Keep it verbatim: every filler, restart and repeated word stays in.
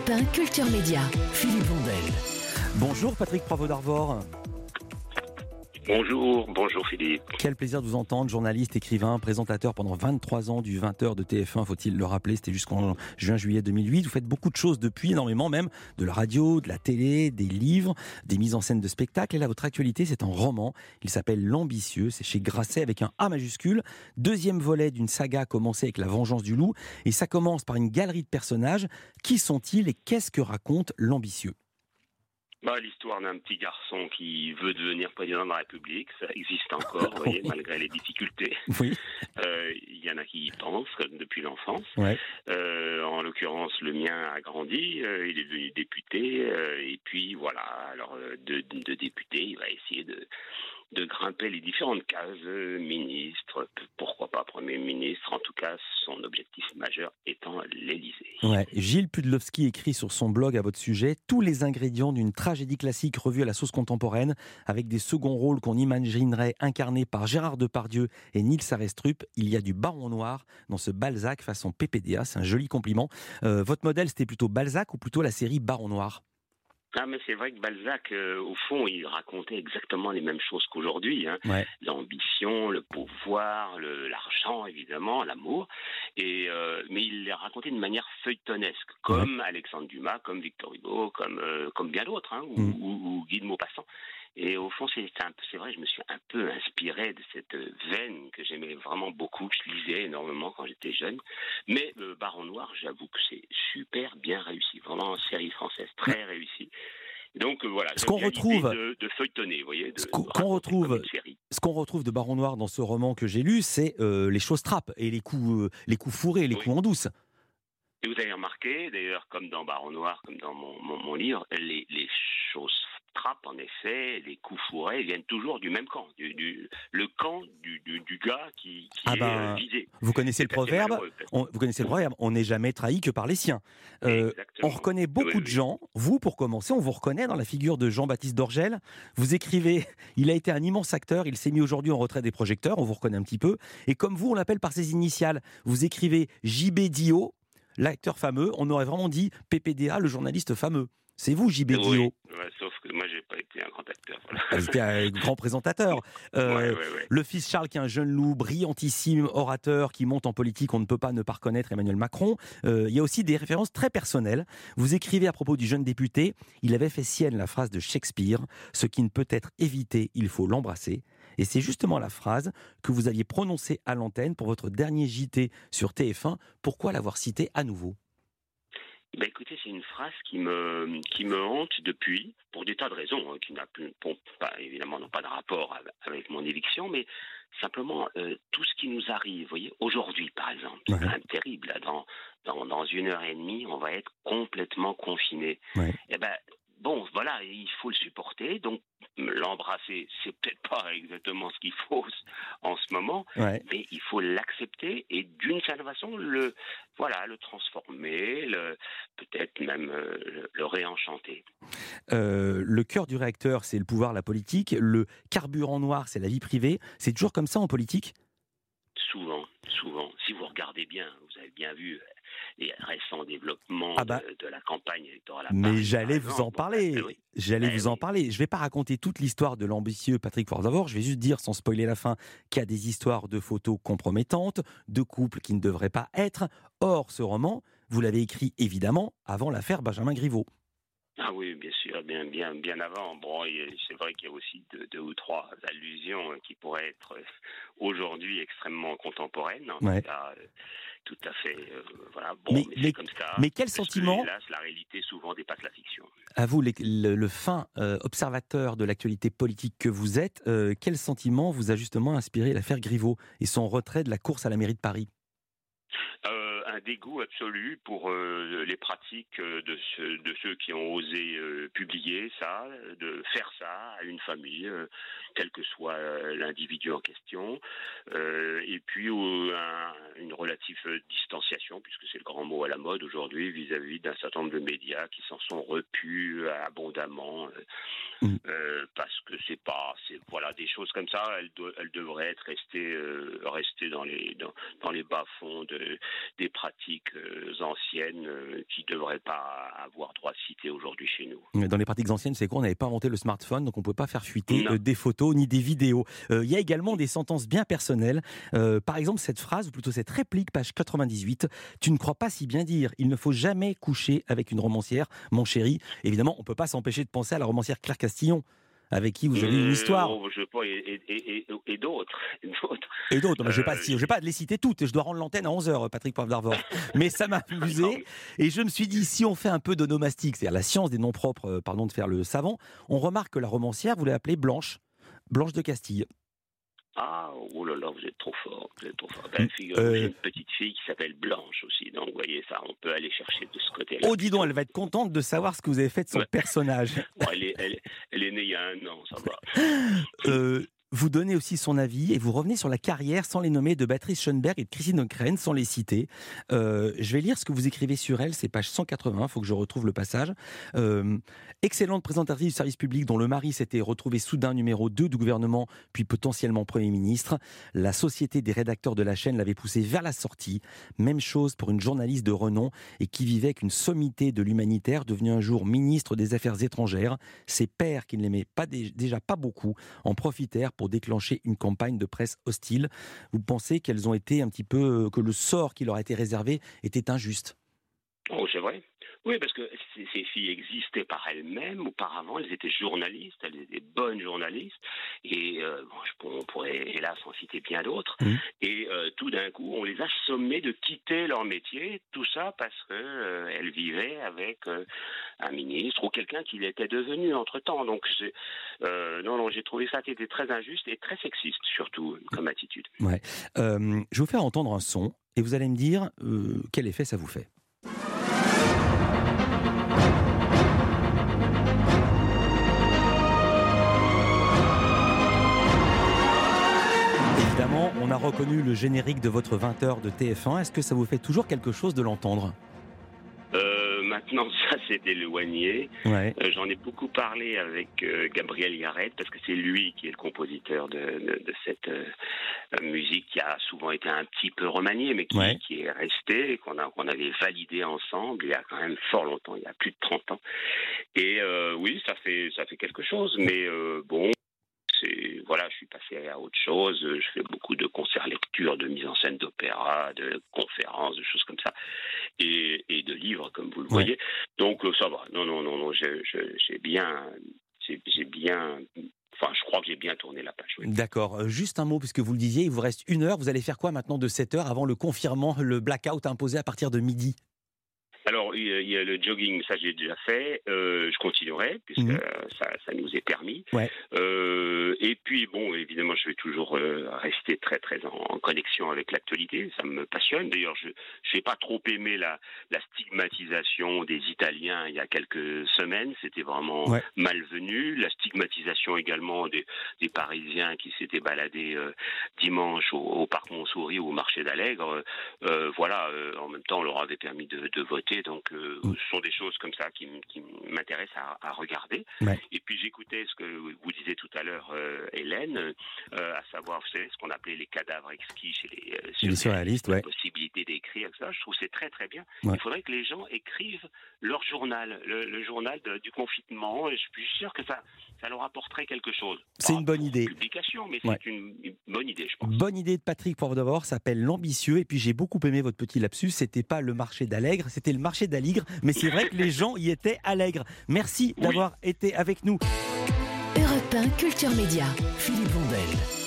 Europe un Culture Média. Philippe Vandel. Bonjour Patrick Poivre d'Arvor. Bonjour, bonjour Philippe. Quel plaisir de vous entendre, journaliste, écrivain, présentateur pendant vingt-trois ans du vingt heures de T F un, faut-il le rappeler, c'était jusqu'en juin-juillet deux mille huit. Vous faites beaucoup de choses depuis, énormément même, de la radio, de la télé, des livres, des mises en scène de spectacles. Et là, votre actualité, c'est un roman. Il s'appelle L'Ambitieux, c'est chez Grasset avec un A majuscule. Deuxième volet d'une saga commencée avec La Vengeance du loup. Et ça commence par une galerie de personnages. Qui sont-ils et qu'est-ce que raconte L'Ambitieux ? Bah, l'histoire d'un petit garçon qui veut devenir président de la République, ça existe encore, vous voyez, malgré les difficultés. Oui. Euh, Il y en a qui y pensent, comme depuis l'enfance. Ouais. Euh, en l'occurrence, le mien a grandi, euh, il est devenu député, euh, et puis voilà, alors euh, de, de député, il va essayer de... de grimper les différentes cases, euh, ministre, pourquoi pas Premier ministre, en tout cas son objectif majeur étant l'Élysée. Ouais. Gilles Pudlowski écrit sur son blog à votre sujet tous les ingrédients d'une tragédie classique revue à la sauce contemporaine, avec des seconds rôles qu'on imaginerait incarnés par Gérard Depardieu et Nils Arestrup. Il y a du Baron Noir dans ce Balzac façon P P D A, c'est un joli compliment. Euh, votre modèle, c'était plutôt Balzac ou plutôt la série Baron Noir ? Ah, mais c'est vrai que Balzac, euh, au fond, il racontait exactement les mêmes choses qu'aujourd'hui. Hein. Ouais. L'ambition, le pouvoir, le, l'argent, évidemment, l'amour. Et, euh, mais il les racontait de manière feuilletonesque, comme ouais. Alexandre Dumas, comme Victor Hugo, comme, euh, comme bien d'autres, hein, ou, mm. ou, ou Guy de Maupassant. Et au fond, c'est, c'est, un, c'est vrai, je me suis un peu inspiré de cette veine que j'aimais vraiment beaucoup, que je lisais énormément quand j'étais jeune. Mais euh, Baron Noir, j'avoue que c'est super bien réussi, vraiment une série française très réussie. Donc euh, voilà, ce qu'on retrouve de, de feuilletonner, vous voyez, de, ce qu'on, de qu'on retrouve, ce qu'on retrouve de Baron Noir dans ce roman que j'ai lu, c'est euh, les choses trappes et les coups, euh, les coups fourrés, les oui. coups en douce. Et vous avez remarqué, d'ailleurs, comme dans Baron Noir, comme dans mon, mon, mon livre, les, les choses trappes, en effet, les coups fourrés viennent toujours du même camp, du, du, le camp du, du, du gars qui, qui ah est ben, euh, visé. Vous connaissez le proverbe, on, vous connaissez le proverbe, on n'est jamais trahi que par les siens. Euh, on reconnaît beaucoup oui, de oui. gens, vous pour commencer, on vous reconnaît dans la figure de Jean-Baptiste Dorgel. Vous écrivez, il a été un immense acteur, il s'est mis aujourd'hui en retrait des projecteurs, on vous reconnaît un petit peu. Et comme vous, on l'appelle par ses initiales. Vous écrivez J B Dio, l'acteur fameux, on aurait vraiment dit P P D A, le journaliste fameux. C'est vous, J B Dio. Oui, ouais, sauf que moi, j'ai pas été un grand acteur. Voilà. Vous étiez un grand présentateur. Euh, ouais, ouais, ouais. Le fils Charles, qui est un jeune loup, brillantissime orateur, qui monte en politique, on ne peut pas ne pas reconnaître Emmanuel Macron. Euh, il y a aussi des références très personnelles. Vous écrivez à propos du jeune député, il avait fait sienne la phrase de Shakespeare, « Ce qui ne peut être évité, il faut l'embrasser ». Et c'est justement la phrase que vous aviez prononcée à l'antenne pour votre dernier J T sur T F un. Pourquoi l'avoir citée à nouveau ? Ben écoutez, c'est une phrase qui me qui me hante depuis, pour des tas de raisons, hein, qui n'a plus, bon, pas, évidemment n'ont pas de rapport avec, avec mon éviction, mais simplement euh, tout ce qui nous arrive, vous voyez, aujourd'hui par exemple, c'est ouais. quand même terrible, là, dans, dans, dans une heure et demie, on va être complètement confiné. Ouais. Et ben bon, voilà, il faut le supporter, donc l'embrasser, c'est peut-être pas exactement ce qu'il faut en ce moment, ouais. mais il faut l'accepter et d'une certaine façon le, voilà, le transformer, le, peut-être même euh, le, le réenchanter. Euh, le cœur du réacteur, c'est le pouvoir, la politique. Le carburant noir, c'est la vie privée. C'est toujours comme ça en politique ? Souvent, souvent. Si vous regardez bien, vous avez bien vu les récents développements ah bah, de, de la campagne électorale. À mais Paris, j'allais vous en parler. Bon, bah, oui. J'allais eh vous oui. en parler. Je ne vais pas raconter toute l'histoire de l'ambitieux Patrick Poivre d'Arvor. Je vais juste dire, sans spoiler la fin, qu'il y a des histoires de photos compromettantes, de couples qui ne devraient pas être. Or, ce roman, vous l'avez écrit évidemment avant l'affaire Benjamin Griveaux. Ah oui, bien sûr, bien, bien, bien avant. Bon, c'est vrai qu'il y a aussi deux, deux ou trois allusions qui pourraient être aujourd'hui extrêmement contemporaines. En ouais. tout cas, tout à fait. Euh, voilà. Bon, mais, mais, mais c'est comme ça. Mais quel sentiment ? Hélas, la réalité souvent dépasse la fiction. À vous, les, le, le fin euh, observateur de l'actualité politique que vous êtes, euh, quel sentiment vous a justement inspiré l'affaire Griveaux et son retrait de la course à la mairie de Paris ? Euh, un dégoût absolu pour euh, les pratiques de, ce, de ceux qui ont osé euh, publier ça, de faire ça à une famille, euh, quel que soit euh, l'individu en question, euh, et puis euh, un, une relative distanciation, puisque c'est le grand mot à la mode aujourd'hui, vis-à-vis d'un certain nombre de médias qui s'en sont repus abondamment, euh, mmh. euh, parce que c'est pas, c'est, voilà, des choses comme ça, elles, do- elles devraient être restées, euh, restées dans les, dans, dans les bas-fonds de des pratiques pratiques euh, anciennes euh, qui ne devraient pas avoir droit de cité aujourd'hui chez nous. Dans les pratiques anciennes, c'est quoi? On n'avait pas inventé le smartphone, donc on ne peut pas faire fuiter euh, des photos ni des vidéos. Euh, il y a également des sentences bien personnelles. Euh, par exemple, cette phrase, ou plutôt cette réplique, page quatre-vingt-dix-huit, « Tu ne crois pas si bien dire, il ne faut jamais coucher avec une romancière, mon chéri ». Évidemment, on ne peut pas s'empêcher de penser à la romancière Claire Castillon, avec qui vous avez euh, une histoire. Oh, je pas, et, et, et, et d'autres. Et d'autres, et d'autres. Euh, je ne vais, vais pas les citer toutes. Je dois rendre l'antenne à onze heures, Patrick Poivre d'Arvor. Mais ça m'a amusé. Et je me suis dit, si on fait un peu d'onomastique, c'est-à-dire la science des noms propres, euh, pardon de faire le savant, on remarque que la romancière, vous l'appelez Blanche. Blanche de Castille. Ah, oh là là, vous êtes trop fort, vous êtes trop fort. Ben, figure, euh... j'ai une petite fille qui s'appelle Blanche aussi, donc vous voyez ça, on peut aller chercher de ce côté-là. Oh, dis donc, elle va être contente de savoir ce que vous avez fait de son ouais. personnage. Bon, elle, est, elle, elle est née il y a un an, ça va. euh, vous donnez aussi son avis et vous revenez sur la carrière, sans les nommer, de Béatrice Schoenberg et de Christine O'Krent, sans les citer. Euh, je vais lire ce que vous écrivez sur elle, c'est page cent quatre-vingts, il faut que je retrouve le passage. Euh, excellente présentatrice du service public dont le mari s'était retrouvé soudain numéro deux du gouvernement, puis potentiellement Premier ministre. La société des rédacteurs de la chaîne l'avait poussée vers la sortie. Même chose pour une journaliste de renom et qui vivait avec une sommité de l'humanitaire, devenue un jour ministre des Affaires étrangères. Ses pairs, qui ne l'aimaient pas dé- déjà pas beaucoup, en profitèrent pour déclencher une campagne de presse hostile. Vous pensez qu'elles ont été un petit peu, que le sort qui leur a été réservé était injuste? Oh, c'est vrai. Oui, parce que ces, ces filles existaient par elles-mêmes. Auparavant, elles étaient journalistes, elles étaient bonnes journalistes. Et euh, bon, on pourrait, hélas, en citer bien d'autres. Mmh. Et euh, tout d'un coup, on les a sommées de quitter leur métier. Tout ça parce qu'elles euh, vivaient avec euh, un ministre ou quelqu'un qui l'était devenu entre-temps. Donc, euh, non, non, j'ai trouvé ça qui était très injuste et très sexiste, surtout, comme attitude. Ouais. Euh, je vais vous faire entendre un son et vous allez me dire euh, quel effet ça vous fait. Évidemment, on a reconnu le générique de votre vingt heures de T F un. Est-ce que ça vous fait toujours quelque chose de l'entendre ? Euh, maintenant, ça s'est éloigné. Ouais. Euh, j'en ai beaucoup parlé avec euh, Gabriel Yared, parce que c'est lui qui est le compositeur de, de, de cette euh, musique qui a souvent été un petit peu remaniée, mais qui, ouais. qui est restée, qu'on, a, qu'on avait validé ensemble il y a quand même fort longtemps, il y a plus de trente ans. Et euh, oui, ça fait, ça fait quelque chose, mais euh, bon... C'est, voilà, je suis passé à autre chose. Je fais beaucoup de concerts lectures, de mise en scène d'opéra, de conférences, de choses comme ça, et, et de livres, comme vous le voyez. Ouais. Donc ça va. Non, non, non, non. J'ai, j'ai bien, j'ai, j'ai bien. Enfin, je crois que j'ai bien tourné la page. Oui. D'accord. Juste un mot, puisque vous le disiez, il vous reste une heure. Vous allez faire quoi maintenant de sept heures avant le confinement, le blackout imposé à partir de midi? Alors, il y a le jogging, ça j'ai déjà fait. Euh, je continuerai, puisque mmh. ça, ça nous est permis. Ouais. Euh, et puis, bon, évidemment, je vais toujours euh, rester très, très en, en connexion avec l'actualité. Ça me passionne. D'ailleurs, je n'ai pas trop aimé la, la stigmatisation des Italiens il y a quelques semaines. C'était vraiment ouais. malvenu. La stigmatisation également des, des Parisiens qui s'étaient baladés euh, dimanche au, au Parc Montsouris ou au marché d'Allègre. Euh, voilà, euh, en même temps, on leur avait permis de, de voter. Donc, euh, mmh. ce sont des choses comme ça qui, qui m'intéressent à, à regarder. Ouais. Et puis, j'écoutais ce que vous disiez tout à l'heure, euh, Hélène, euh, à savoir, vous savez, ce qu'on appelait les cadavres exquis chez les, euh, les surréalistes, la ouais. possibilité d'écrire, ça. Je trouve que c'est très, très bien. Ouais. Il faudrait que les gens écrivent leur journal, le, le journal de, du confinement. Et je suis sûr que ça, ça leur apporterait quelque chose. C'est Pas une bonne idée. Publication, mais c'est ouais. une, une bonne idée, je pense. Bonne idée de Patrick Poivre d'Arvor, s'appelle L'Ambitieux. Et puis, j'ai beaucoup aimé votre petit lapsus. C'était pas le marché d'Allègre, c'était le marché d'Aligre, mais c'est vrai que les gens y étaient allègres. Merci d'avoir oui. été avec nous. Europe un Culture Média, Philippe Bondel.